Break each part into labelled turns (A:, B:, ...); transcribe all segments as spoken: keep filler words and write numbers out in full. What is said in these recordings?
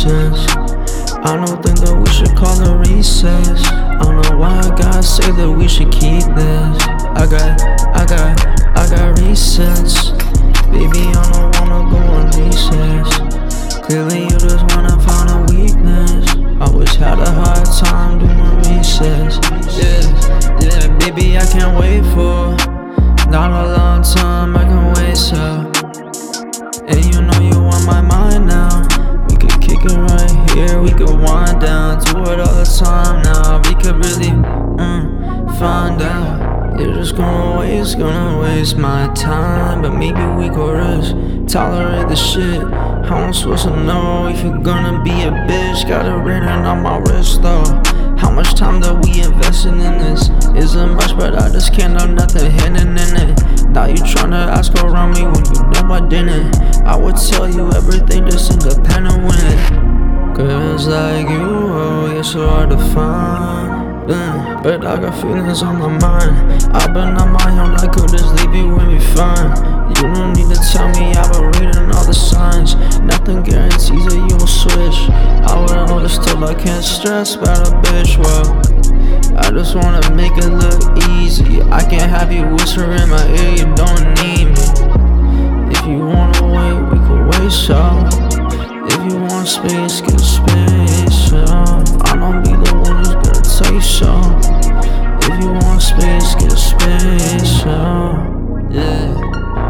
A: recess. I don't think that we should call it recess. I don't know why I gotta say that we should keep this. I got, I got, I got resets. Baby, I don't wanna go on recess. Clearly you just wanna find a weakness. Always had a hard time doing recess. Yeah, yeah, baby, I can't wait for not a long time I can wait, so. And you know you on my mind now. We could kick it right here, we could wind down. Do it all the time now, we could really mm, find out. You're just gonna waste, gonna waste my time. But maybe we could risk, tolerate the shit. How I'm supposed to know if you're gonna be a bitch? Got it written on my wrist though. How much time that we invested in this? Isn't much, but I just can't know nothing hidden in it. Now you tryna ask around me when you know I didn't. I would tell you everything just independent when. Cause like you, oh, you're so hard to find. Mm, but I got feelings on my mind. I've been on my own, I could just leave you and be fine. You don't need to tell me, I've been reading all the signs. Nothing guarantees that you will switch. I would've noticed till I can't stress about a bitch. Well, I just wanna make it look easy. I can't have you whisper in my ear, you don't need me. If you wanna wait, we could wait, so. If you want space, get space, so. I don't be the one who's gonna tell you so. If you want space, get space, so. Yeah.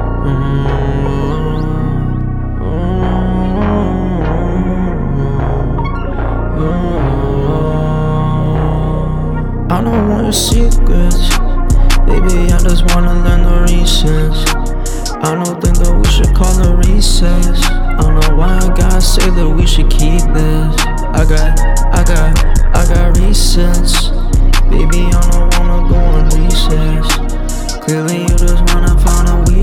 A: I don't want your secrets, baby, I just wanna learn the recess. I don't think that we should call it recess. I don't know why I gotta say that we should keep this. I got, I got, I got resets. Baby, I don't wanna go on recess. Clearly you just wanna find a weakness.